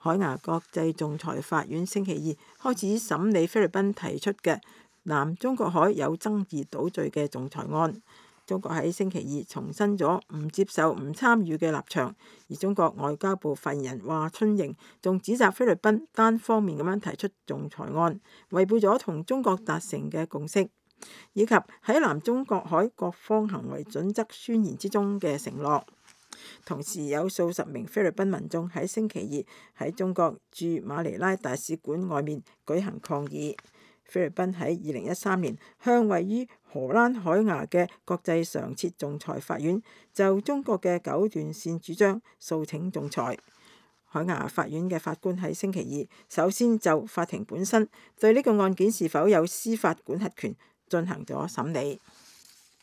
海牙國際仲裁法院星期二開始審理菲律賓提出嘅南中國海有爭議島嶼嘅仲裁案。中國喺星期二重申咗唔接受、唔參與嘅立場，而中國外交部發言人華春瑩仲指責菲律賓單方面咁樣提出仲裁案，違背咗同中國達成嘅共識，以及喺南中國海各方行為準則宣言之中嘅承諾。同時有數十名菲律賓民眾喺星期二喺中國駐馬尼拉大使館外面舉行抗議。菲律賓喺2013年向位於荷蘭海牙嘅國際常設仲裁法院就中國嘅九段線主張訴請仲裁。海牙法院嘅法官喺星期二首先就法庭本身對呢個案件是否有司法管轄權進行咗審理。